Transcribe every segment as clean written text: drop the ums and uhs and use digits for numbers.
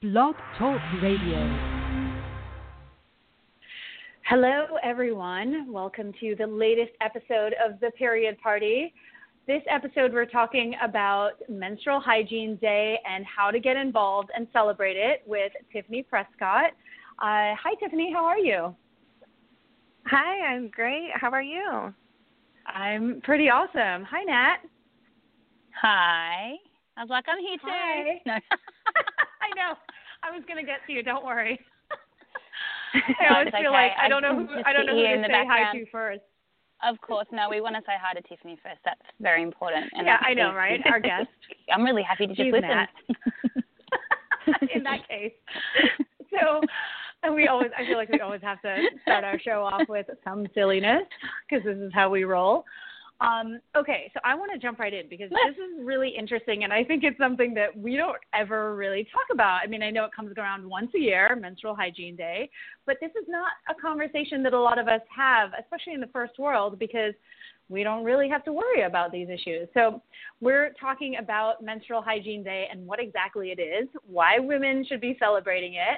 Blog Talk Radio. Hello, everyone. Welcome to the latest episode of The Period Party. This episode, we're talking about Menstrual Hygiene Day and how to get involved and celebrate it with Tiffany Prescott. Hi, Tiffany. How are you? Hi, I'm great. How are you? I'm pretty awesome. Hi, Nat. Hi. I was like, I'm here too. Hi. No. I know. I was going to get to you. Don't worry. I always feel okay. like I don't know who to say hi to first. Of course. No, we want to say hi to Tiffany first. That's very important. And yeah, I know, right? Our guest. I'm really happy to just listen. In that case. So I feel like we always have to start our show off with some silliness because this is how we roll. Okay, so I want to jump right in because this is really interesting, and I think it's something that we don't ever really talk about. I mean, I know it comes around once a year, Menstrual Hygiene Day, but this is not a conversation that a lot of us have, especially in the first world, because we don't really have to worry about these issues. So we're talking about Menstrual Hygiene Day and what exactly it is, why women should be celebrating it,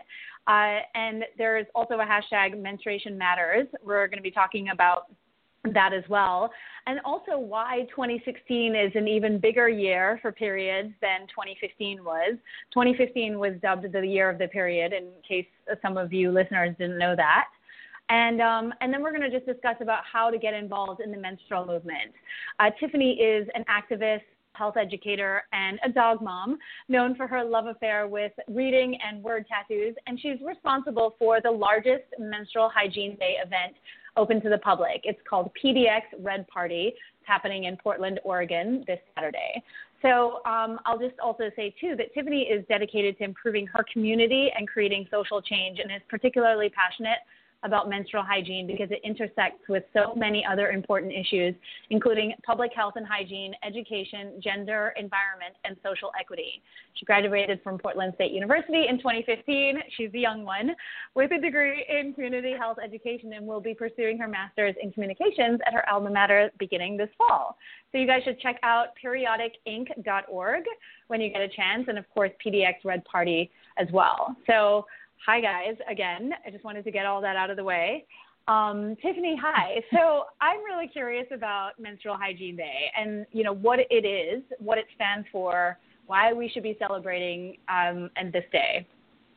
and there's also a hashtag Menstruation Matters. We're going to be talking about that as well, and also why 2016 is an even bigger year for periods than 2015 was. 2015 was dubbed the year of the period, in case some of you listeners didn't know that. And then we're going to just discuss about how to get involved in the menstrual movement. Tiffany is an activist, health educator, and a dog mom, known for her love affair with reading and word tattoos, and she's responsible for the largest Menstrual Hygiene Day event open to the public. It's called PDX Red Party. It's happening in Portland, Oregon this Saturday. So I'll just also say, too, that Tiffany is dedicated to improving her community and creating social change and is particularly passionate about menstrual hygiene because it intersects with so many other important issues, including public health and hygiene, education, gender, environment, and social equity. She graduated from Portland State University in 2015. She's the young one with a degree in community health education and will be pursuing her master's in communications at her alma mater beginning this fall. So you guys should check out periodicinc.org when you get a chance, and of course PDX Red Party as well. So hi, guys. Again, I just wanted to get all that out of the way. Tiffany, hi. So I'm really curious about Menstrual Hygiene Day and, you know, what it is, what it stands for, why we should be celebrating and this day.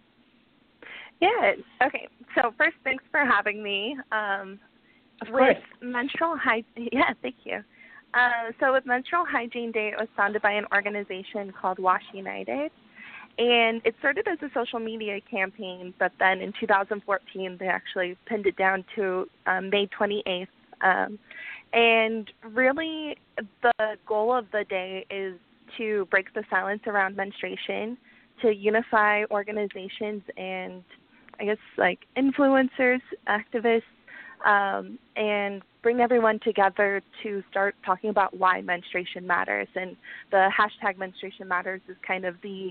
Yeah. Okay. So first, thanks for having me. Of course. Yeah, thank you. So with Menstrual Hygiene Day, it was founded by an organization called Wash United. And it started as a social media campaign, but then in 2014, they actually pinned it down to May 28th. And really, the goal of the day is to break the silence around menstruation, to unify organizations and, I guess, like influencers, activists, and bring everyone together to start talking about why menstruation matters. And the hashtag Menstruation Matters is kind of the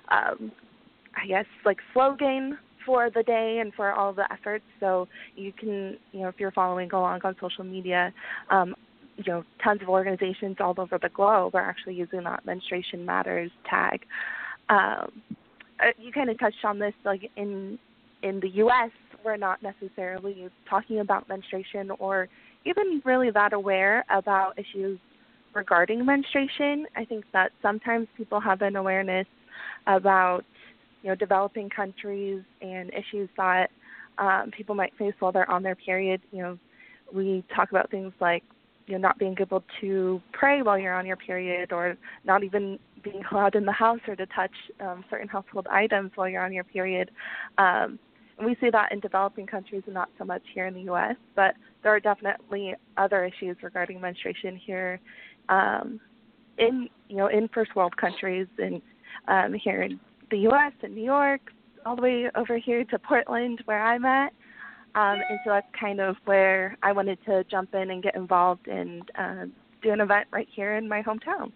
I guess, like slogan for the day and for all the efforts. So you can, you know, if you're following along on social media, you know, tons of organizations all over the globe are actually using that Menstruation Matters tag. You kind of touched on this, like in the U.S., we're not necessarily talking about menstruation or even really that aware about issues regarding menstruation. I think that sometimes people have an awareness about, you know, developing countries and issues that people might face while they're on their period. You know, we talk about things like, you know, not being able to pray while you're on your period, or not even being allowed in the house or to touch certain household items while you're on your period. And we see that in developing countries and not so much here in the U.S., but there are definitely other issues regarding menstruation here in first world countries, and here in the U.S. and New York, all the way over here to Portland where I'm at. And so that's kind of where I wanted to jump in and get involved and do an event right here in my hometown.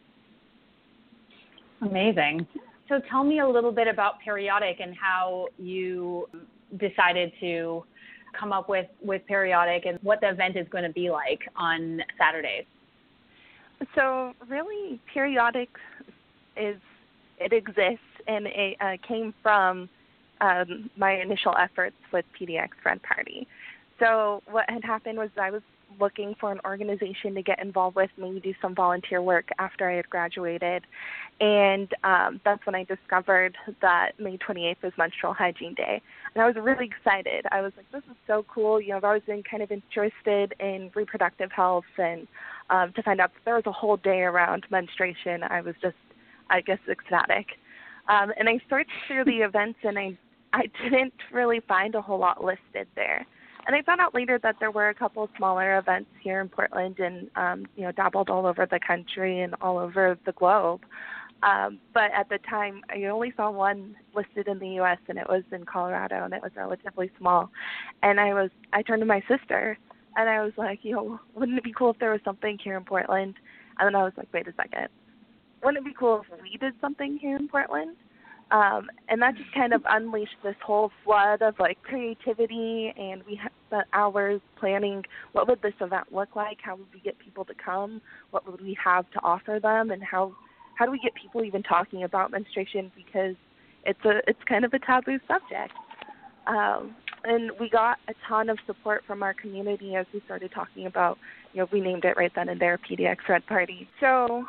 Amazing. So tell me a little bit about Periodic and how you decided to come up with Periodic and what the event is going to be like on Saturdays. So really, Periodic exists and it came from my initial efforts with PDX Red Party. So what had happened was I was looking for an organization to get involved with, maybe do some volunteer work after I had graduated. And that's when I discovered that May 28th was Menstrual Hygiene Day. And I was really excited. I was like, this is so cool. You know, I've always been kind of interested in reproductive health, and to find out that there was a whole day around menstruation, I was just, I guess, ecstatic. And I searched through the events, and I didn't really find a whole lot listed there. And I found out later that there were a couple of smaller events here in Portland and, dabbled all over the country and all over the globe. But at the time, I only saw one listed in the U.S., and it was in Colorado, and it was relatively small. And I turned to my sister, and I was like, wouldn't it be cool if there was something here in Portland? And then I was like, wait a second. Wouldn't it be cool if we did something here in Portland? And that just kind of unleashed this whole flood of creativity, and we spent hours planning what would this event look like, how would we get people to come, what would we have to offer them, and how do we get people even talking about menstruation, because it's kind of a taboo subject. And we got a ton of support from our community as we started talking about, we named it right then and there, PDX Red Party. So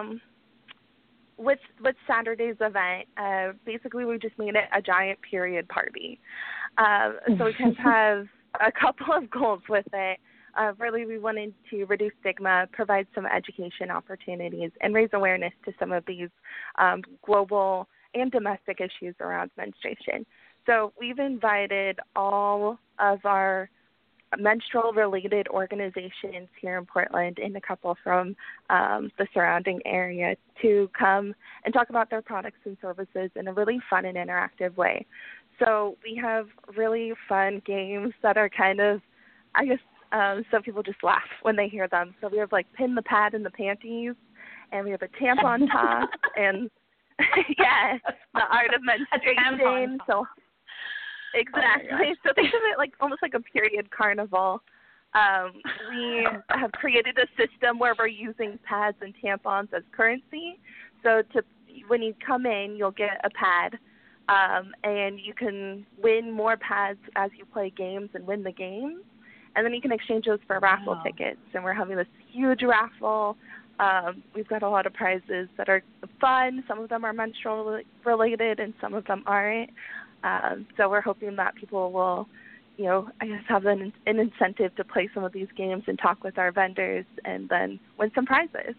with Saturday's event, basically we just made it a giant period party. So we kind of have a couple of goals with it. Really, we wanted to reduce stigma, provide some education opportunities, and raise awareness to some of these global and domestic issues around menstruation. So we've invited all of our menstrual-related organizations here in Portland and a couple from the surrounding area to come and talk about their products and services in a really fun and interactive way. So we have really fun games that are kind of, I guess, some people just laugh when they hear them. So we have pin the pad in the panties, and we have a tampon toss, and the art of menstruation. So exactly. So think of it almost like a period carnival. We have created a system where we're using pads and tampons as currency. So when you come in, you'll get a pad, and you can win more pads as you play games and win the games. And then you can exchange those for raffle tickets. And we're having this huge raffle. We've got a lot of prizes that are fun. Some of them are menstrual related, and some of them aren't. So we're hoping that people will, I guess, have an incentive to play some of these games and talk with our vendors and then win some prizes.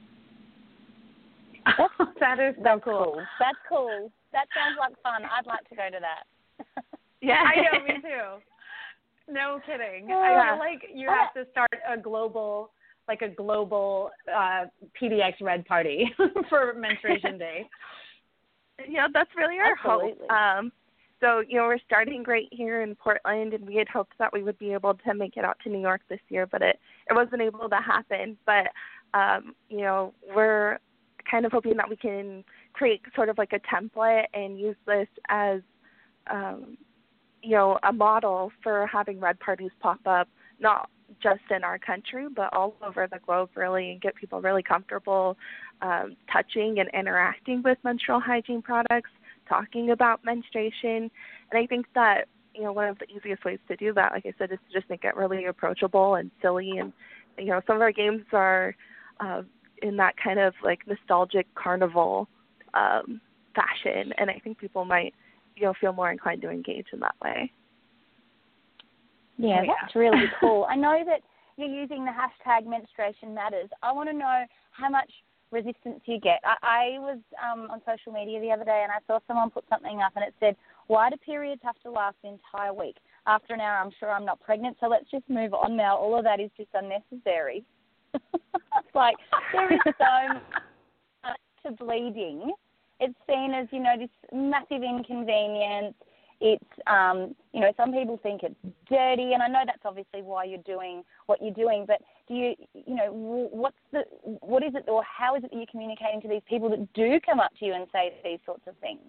That is so cool. That's cool. That sounds like fun. I'd like to go to that. Yeah, I know, me too. No kidding. I feel like you have to start a global PDX Red Party for Menstruation Day. Yeah, that's really our hope. So, we're starting right here in Portland, and we had hoped that we would be able to make it out to New York this year, but it wasn't able to happen. But, we're kind of hoping that we can create sort of a template and use this as, a model for having red parties pop up, not just in our country, but all over the globe, really, and get people really comfortable touching and interacting with menstrual hygiene products, talking about menstruation. And I think that, one of the easiest ways to do that, like I said, is to just make it really approachable and silly. And, some of our games are in that kind of nostalgic carnival fashion. And I think people might, feel more inclined to engage in that way. Yeah, that's really cool. I know that you're using the hashtag Menstruation Matters. I want to know how much resistance you get. I was on social media the other day, and I saw someone put something up, and it said, why do periods have to last the entire week? After an hour, I'm sure I'm not pregnant, so let's just move on now. All of that is just unnecessary. It's there is so much to bleeding. It's seen as, this massive inconvenience. It's, some people think it's dirty, and I know that's obviously why you're doing what you're doing, but do you, what is it, or how is it that you're communicating to these people that do come up to you and say these sorts of things?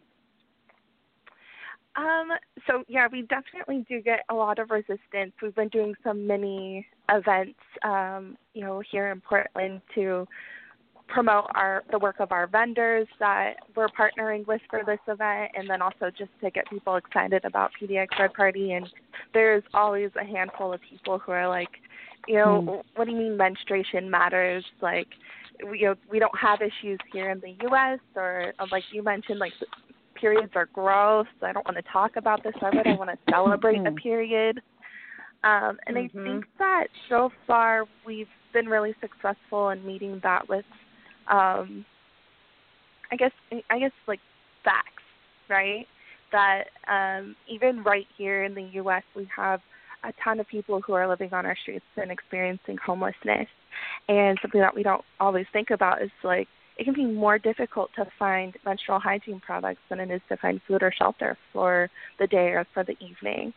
We definitely do get a lot of resistance. We've been doing some mini events, here in Portland to promote the work of our vendors that we're partnering with for this event, and then also just to get people excited about PDX Red Party. And there's always a handful of people who are like, what do you mean menstruation matters? Like, we don't have issues here in the U.S., or like you mentioned, like periods are gross. I don't want to talk about this. Why would I want to celebrate a period? And I think that so far we've been really successful in meeting that with, I guess like facts, right? That even right here in the U.S. we have a ton of people who are living on our streets and experiencing homelessness. And something that we don't always think about is like it can be more difficult to find menstrual hygiene products than it is to find food or shelter for the day or for the evening.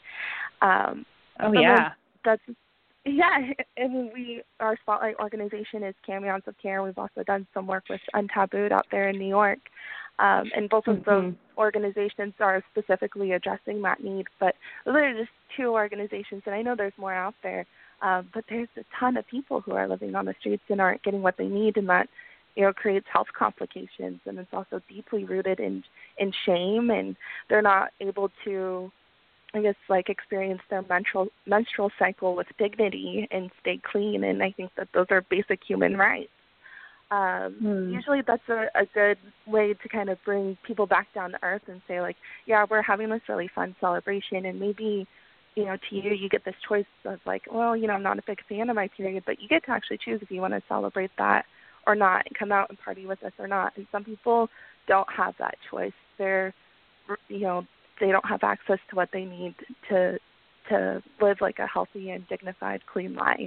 And our Spotlight organization is Camions of Care. We've also done some work with Untabooed out there in New York. And both of those organizations are specifically addressing that need. But those are just two organizations, and I know there's more out there. But there's a ton of people who are living on the streets and aren't getting what they need, and that creates health complications. And it's also deeply rooted in shame, and they're not able to, I guess, like experience their menstrual cycle with dignity and stay clean. And I think that those are basic human rights. Usually that's a good way to kind of bring people back down to earth and say, like, yeah, we're having this really fun celebration, and maybe, to you get this choice of like, well, I'm not a big fan of my period, but you get to actually choose if you want to celebrate that or not and come out and party with us or not. And some people don't have that choice. They're, they don't have access to what they need to live like a healthy and dignified, clean life.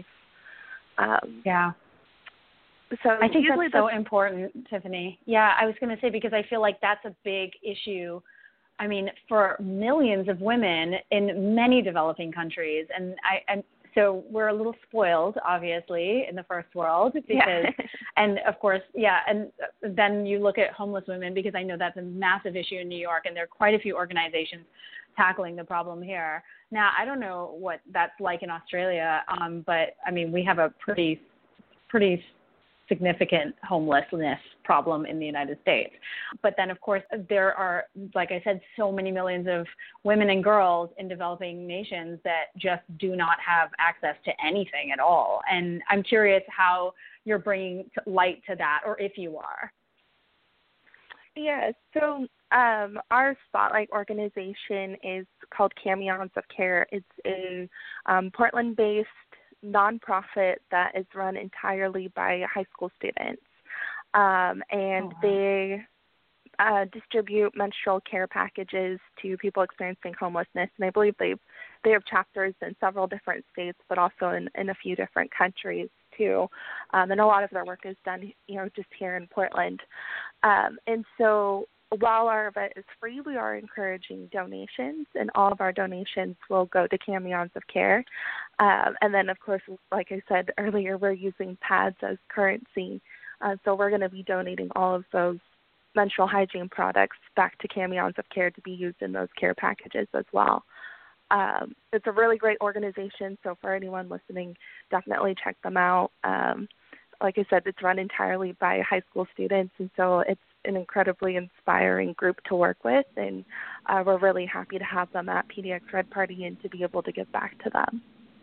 So I think that's so important, Tiffany. Yeah, I was going to say, because I feel like that's a big issue. I mean, for millions of women in many developing countries, and so we're a little spoiled, obviously, in the first world because, and of course, and then you look at homeless women, because I know that's a massive issue in New York, and there are quite a few organizations tackling the problem here. Now, I don't know what that's like in Australia, but I mean, we have a pretty significant homelessness problem in the United States. But then, of course, there are, like I said, so many millions of women and girls in developing nations that just do not have access to anything at all. And I'm curious how you're bringing light to that, or if you are. Yeah, so our Spotlight organization is called Camions of Care. It's a Portland-based nonprofit that is run entirely by high school students, and they distribute menstrual care packages to people experiencing homelessness. And I believe they have chapters in several different states, but also in a few different countries too. And a lot of their work is done, just here in Portland. And so while our event is free, we are encouraging donations, and all of our donations will go to Camions of Care. And then, of course, like I said earlier, we're using pads as currency. So we're going to be donating all of those menstrual hygiene products back to Camions of Care to be used in those care packages as well. It's a really great organization, so for anyone listening, definitely check them out. Like I said, it's run entirely by high school students, and so it's an incredibly inspiring group to work with, and we're really happy to have them at PDX Red Party and to be able to give back to them.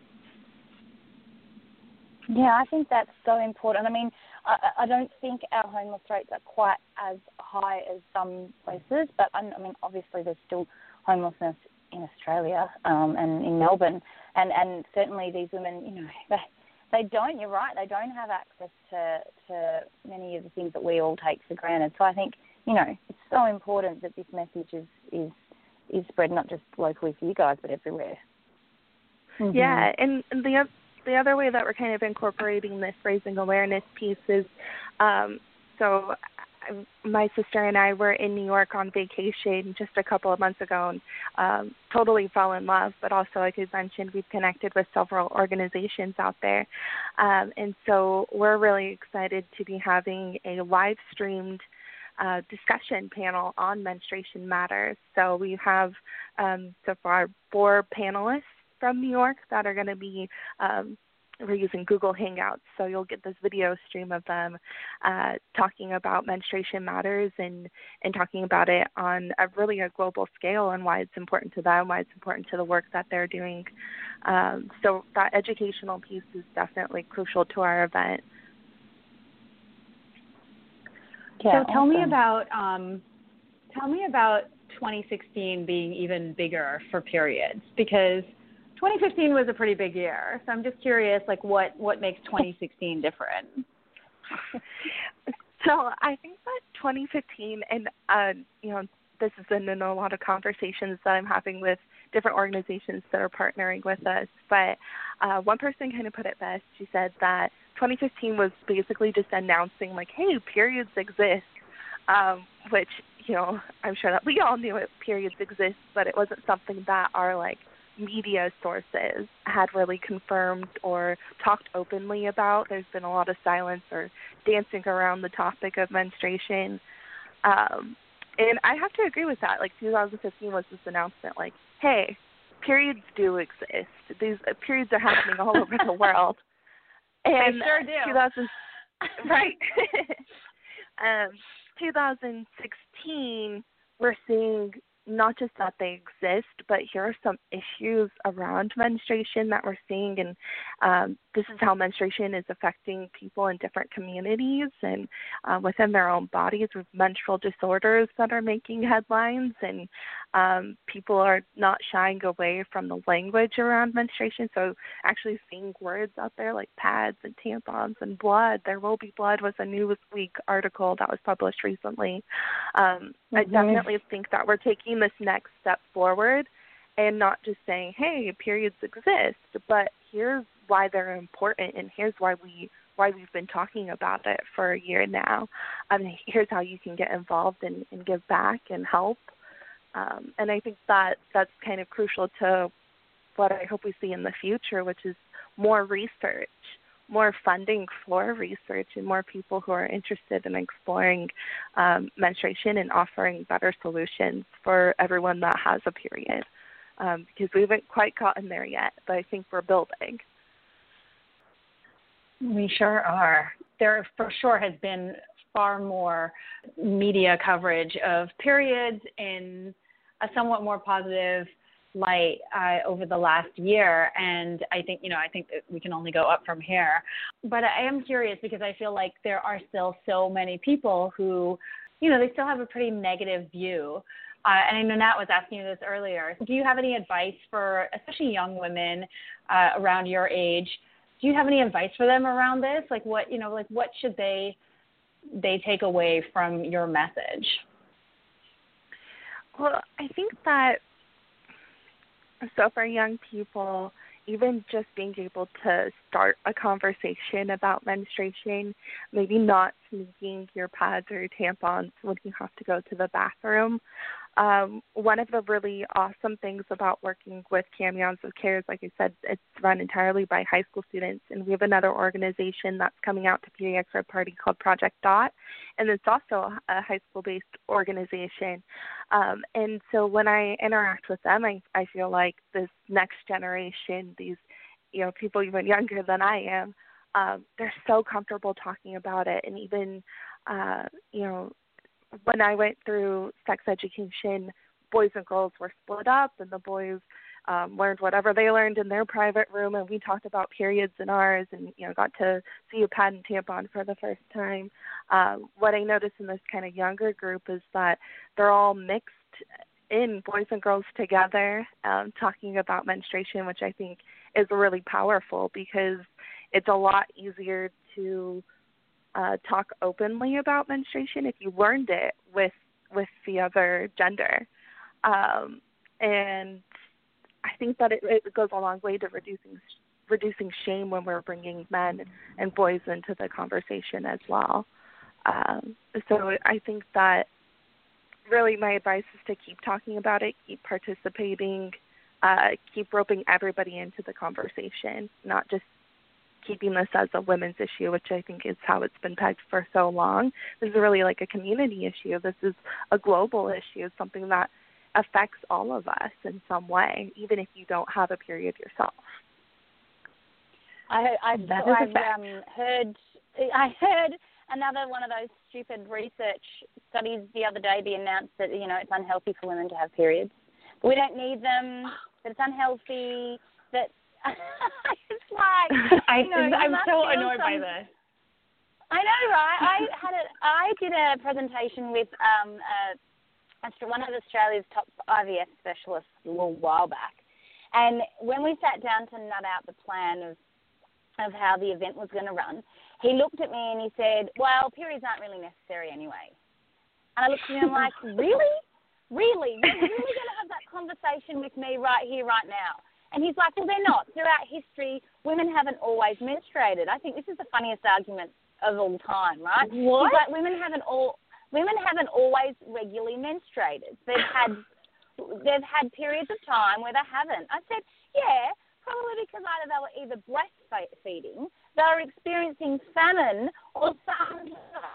Yeah, I think that's so important. I mean, I don't think our homeless rates are quite as high as some places, but I mean, obviously there's still homelessness in Australia and in Melbourne, and certainly these women, they don't, you're right, they don't have access to many of the things that we all take for granted. So I think, it's so important that this message is spread not just locally for you guys, but everywhere. Mm-hmm. Yeah, and the other way that we're kind of incorporating this raising awareness piece is, so my sister and I were in New York on vacation just a couple of months ago and totally fell in love. But also, like I mentioned, we've connected with several organizations out there. And so we're really excited to be having a live-streamed discussion panel on menstruation matters. So we have so far 4 panelists from New York that are going to be we're using Google Hangouts, so you'll get this video stream of them talking about menstruation matters and talking about it on a global scale and why it's important to them, why it's important to the work that they're doing. So that educational piece is definitely crucial to our event. Yeah, so tell me about 2016 being even bigger for periods, because 2015 was a pretty big year. So I'm just curious, like, what makes 2016 different? So I think that 2015, and this is in a lot of conversations that I'm having with different organizations that are partnering with us. But one person kind of put it best. She said that 2015 was basically just announcing, like, hey, periods exist, which, I'm sure that we all knew periods exist, but it wasn't something that our, media sources had really confirmed or talked openly about. There's been a lot of silence or dancing around the topic of menstruation. And I have to agree with that. 2015 was this announcement, hey, periods do exist. These periods are happening all over the world. And they sure do. Right. 2016, we're seeing not just that they exist, but here are some issues around menstruation that we're seeing, and this is how menstruation is affecting people in different communities and within their own bodies, with menstrual disorders that are making headlines, and people are not shying away from the language around menstruation, so actually seeing words out there like pads and tampons and blood. There will be blood was a Newsweek article that was published recently. I definitely think that we're taking this next step forward and not just saying, hey, periods exist, but here's why they're important, and here's why we've been talking about it for a year now. Here's how you can get involved and give back and help. And I think that that's kind of crucial to what I hope we see in the future, which is more research, more funding for research, and more people who are interested in exploring menstruation and offering better solutions for everyone that has a period. Because we haven't quite gotten there yet, but I think we're building. We sure are. There for sure has been far more media coverage of periods in a somewhat more positive light over the last year, and I think that we can only go up from here. But I am curious because I feel like there are still so many people who, they still have a pretty negative view. And I know Nat was asking you this earlier. Do you have any advice for, especially young women around your age? Do you have any advice for them around this? What should they take away from your message? Well, I think that, so for young people, even just being able to start a conversation about menstruation, maybe not sneaking your pads or your tampons when you have to go to the bathroom. One of the really awesome things about working with Camions of Care is, like I said, it's run entirely by high school students, and we have another organization that's coming out to Pediatric Party called Project DOT, and it's also a high school-based organization. And so when I interact with them, I feel like this next generation, these people even younger than I am, they're so comfortable talking about it, and even when I went through sex education, boys and girls were split up, and the boys learned whatever they learned in their private room, and we talked about periods in ours, and got to see a pad and tampon for the first time. What I noticed in this kind of younger group is that they're all mixed in, boys and girls together, talking about menstruation, which I think is really powerful because it's a lot easier to talk openly about menstruation if you learned it with the other gender. And I think that it goes a long way to reducing shame when we're bringing men and boys into the conversation as well. So I think that really my advice is to keep talking about it, keep participating, keep roping everybody into the conversation, not just keeping this as a women's issue, which I think is how it's been pegged for so long. This is really like a community issue. This is a global issue, something that affects all of us in some way, even if you don't have a period yourself. I've heard another one of those stupid research studies the other day be announced that, you know, it's unhealthy for women to have periods. We don't need them, that it's unhealthy, that it's like, you know, I'm so annoyed by this. I know, right? I did a presentation with one of Australia's top IVF specialists a little while back. And when we sat down to nut out the plan of how the event was going to run, he looked at me and he said, well, periods aren't really necessary anyway. And I looked at him and I'm like, really? Really? You're really going to have that conversation with me right here, right now? And he's like, well, they're not. Throughout history, women haven't always menstruated. I think this is the funniest argument of all time, right? What? He's like, women haven't always regularly menstruated. They've had periods of time where they haven't. I said, yeah, probably because either they were either breastfeeding, they were experiencing famine, or some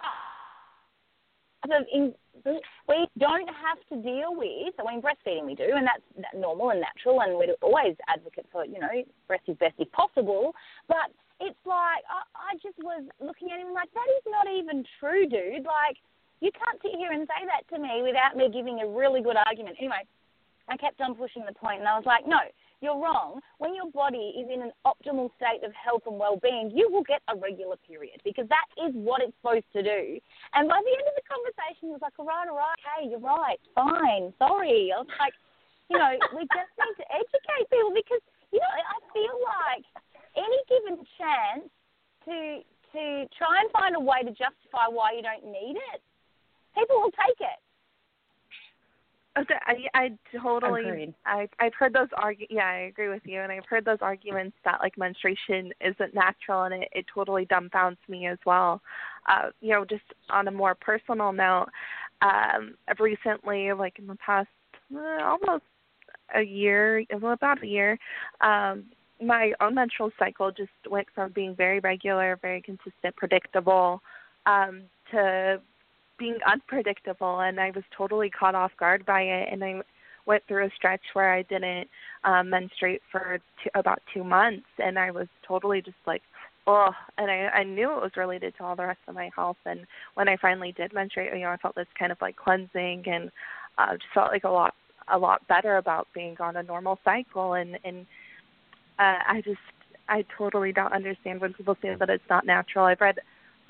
we don't have to deal with. I mean, breastfeeding we do, and that's normal and natural, and we're always advocate for, you know, breast is best if possible. But it's like I just was looking at him like, that is not even true, dude. Like, you can't sit here and say that to me without me giving a really good argument. Anyway, I kept on pushing the point, and I was like, no, you're wrong. When your body is in an optimal state of health and well-being, you will get a regular period because that is what it's supposed to do. And by the end of the conversation, he was like, all right, okay, you're right, fine, sorry. I was like, you know, we just need to educate people because, you know, I feel like any given chance to try and find a way to justify why you don't need it, people will take it. I totally Agreed. I've heard those I agree with you, and I've heard those arguments that like menstruation isn't natural, and it totally dumbfounds me as well. You know, just on a more personal note, I've recently, like in the past almost a year, about a year, my own menstrual cycle just went from being very regular, very consistent, predictable, to being unpredictable, and I was totally caught off guard by it, and I went through a stretch where I didn't menstruate for about 2 months, and I was totally just like, oh, and I knew it was related to all the rest of my health, and when I finally did menstruate, you know, I felt this kind of like cleansing, and just felt like a lot better about being on a normal cycle, and I totally don't understand when people say that it's not natural. I've read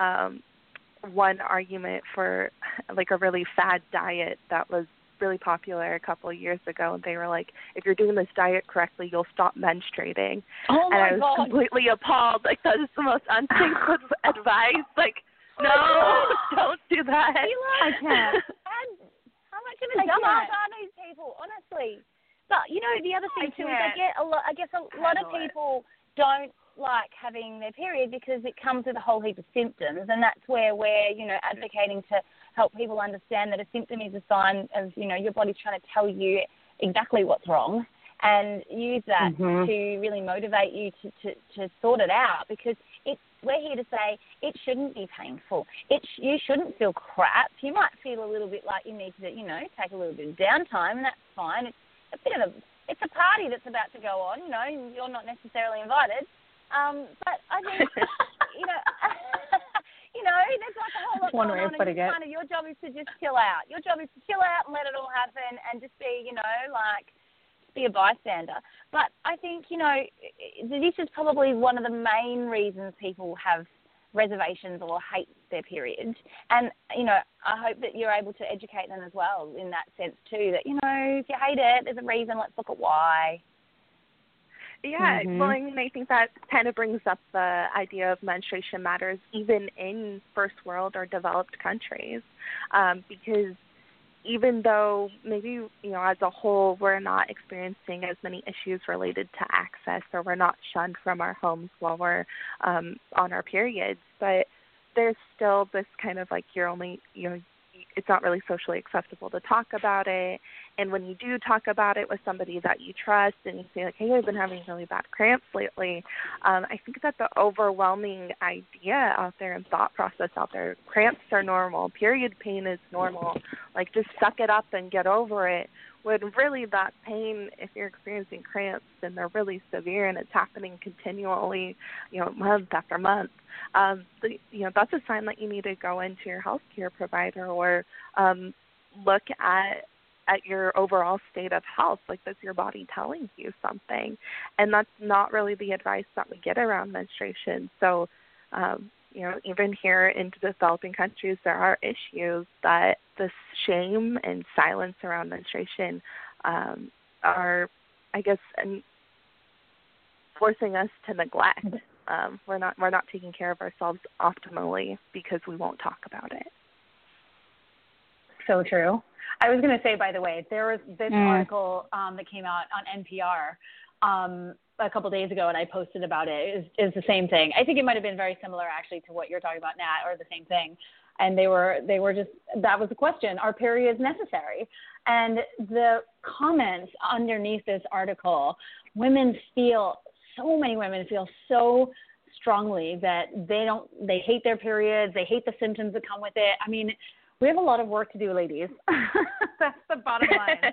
one argument for like a really fad diet that was really popular a couple of years ago, and they were like, if you're doing this diet correctly, you'll stop menstruating. Oh my and I was God. completely appalled. Like, that is the most unthinkable advice. Like, no, don't do that. I can't. How much of a dumbass are these people, honestly? But you know, the other thing too is I guess a lot of people don't like having their period because it comes with a whole heap of symptoms, and that's where we're, you know, advocating to help people understand that a symptom is a sign of, you know, your body's trying to tell you exactly what's wrong, and use that to really motivate you to sort it out, because we're here to say it shouldn't be painful. You shouldn't feel crap. You might feel a little bit like you need to, you know, take a little bit of downtime, and that's fine. It's a party that's about to go on, you know, you're not necessarily invited. But I think, you know, there's like a whole lot going on, and kind of your job is to just chill out. Your job is to chill out and let it all happen, and just be, you know, like, be a bystander. But I think, you know, this is probably one of the main reasons people have reservations or hate their periods. And, you know, I hope that you're able to educate them as well in that sense too, that, you know, if you hate it, there's a reason, let's look at why. Yeah, well, I mean, I think that kind of brings up the idea of menstruation matters even in first world or developed countries, because even though maybe, you know, as a whole we're not experiencing as many issues related to access, or we're not shunned from our homes while we're on our periods, but there's still this kind of like it's not really socially acceptable to talk about it. And when you do talk about it with somebody that you trust and you say, like, hey, I've been having really bad cramps lately, I think that the overwhelming idea out there and thought process out there, cramps are normal, period pain is normal, like, just suck it up and get over it, when really that pain, if you're experiencing cramps and they're really severe and it's happening continually, month after month, that's a sign that you need to go into your healthcare provider or look at your overall state of health. Like, is your body telling you something? And that's not really the advice that we get around menstruation. So, even here in developing countries, there are issues that this shame and silence around menstruation are, I guess, forcing us to neglect. We're not taking care of ourselves optimally because we won't talk about it. So true. I was going to say, by the way, there was this article that came out on NPR a couple days ago, and I posted about it. Is the same thing. I think it might have been very similar, actually, to what you're talking about, Nat, or the same thing. And they were just, that was the question: are periods necessary? And the comments underneath this article, so many women feel so strongly that they hate their periods, they hate the symptoms that come with it. I mean, we have a lot of work to do, ladies. That's the bottom line.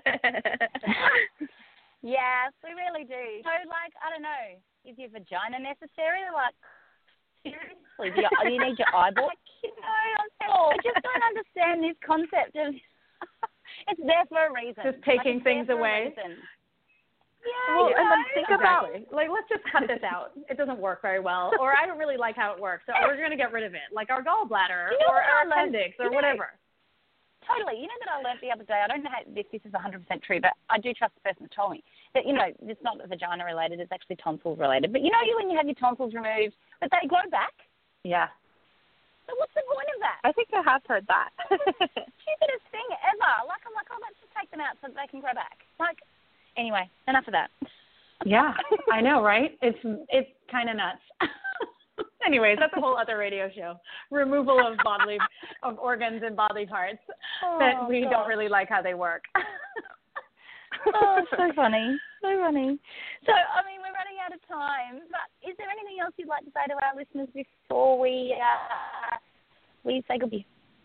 Yes, we really do. So, I don't know, is your vagina necessary? Seriously, do you need your eyeball? I just don't understand this concept of it's there for a reason. Just taking things away. Yeah, well, and then think about, let's just cut this out. It doesn't work very well, or I don't really like how it works, so we're going to get rid of it, like our gallbladder or our appendix or whatever. Totally. You know that I learned the other day, I don't know if this is 100% true, but I do trust the person that told me, that, it's not vagina related, it's actually tonsils related. But when you have your tonsils removed, but they grow back? Yeah. So what's the point of that? I think I have heard that. Stupidest thing ever. I'm like, let's just take them out so that they can grow back. Anyway, enough of that. Yeah, I know, right? It's kind of nuts. Anyways, that's a whole other radio show. Removal of organs and bodily parts that we don't really like how they work. So funny. So funny. So, we're running out of time, but is there anything else you'd like to say to our listeners before we say goodbye?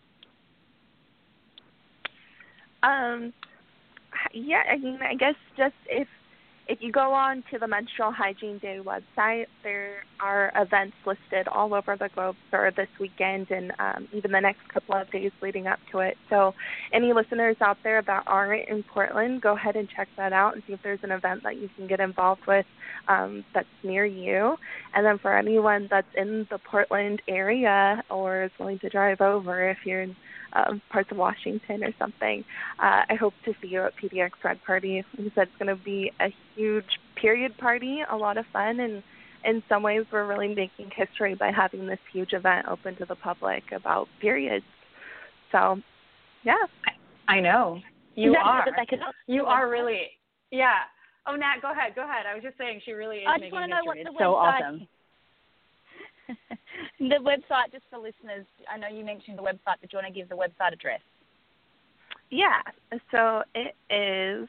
Yeah, I guess just if you go on to the Menstrual Hygiene Day website, there are events listed all over the globe for this weekend and even the next couple of days leading up to it. So any listeners out there that aren't in Portland, go ahead and check that out and see if there's an event that you can get involved with that's near you. And then for anyone that's in the Portland area or is willing to drive over, if you're in parts of Washington or something, I hope to see you at PDX Red Party. Like I said, it's going to be a huge period party, a lot of fun, and in some ways we're really making history by having this huge event open to the public about periods. So, yeah. I know. You are really, yeah. Oh, Nat, go ahead. I was just saying she really is making history. It's so awesome. The website, just for listeners, I know you mentioned the website, but do you want to give the website address? Yeah, so it is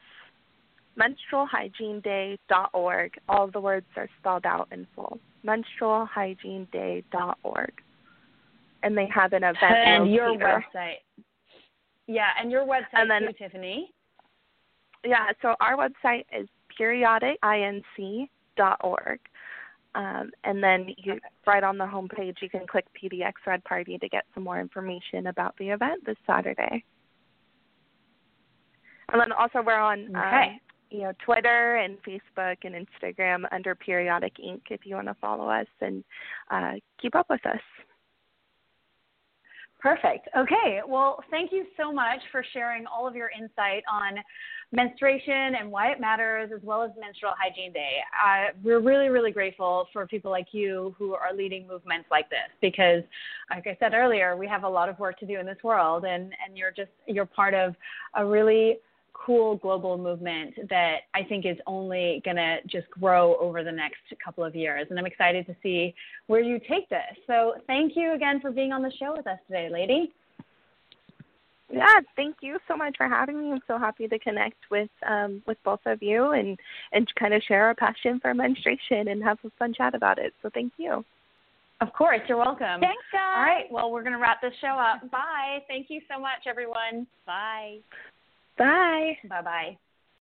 menstrualhygieneday.org. All of the words are spelled out in full. menstrualhygieneday.org. And they have an event. And your website. Yeah, and your website too, Tiffany. Yeah, so our website is periodicinc.org. And then right on the homepage, you can click PDX Red Party to get some more information about the event this Saturday. And then also we're on Twitter and Facebook and Instagram under Periodic Inc. if you want to follow us and keep up with us. Perfect. Okay. Well, thank you so much for sharing all of your insight on menstruation and why it matters, as well as Menstrual Hygiene Day. We're really, really grateful for people like you who are leading movements like this because, like I said earlier, we have a lot of work to do in this world, and you're part of a really cool global movement that I think is only going to just grow over the next couple of years. And I'm excited to see where you take this. So thank you again for being on the show with us today, lady. Yeah, thank you so much for having me. I'm so happy to connect with both of you and kind of share our passion for menstruation and have a fun chat about it. So thank you. Of course, you're welcome. Thanks, guys. All right, well, we're going to wrap this show up. Bye. Thank you so much, everyone. Bye. Bye. Bye-bye.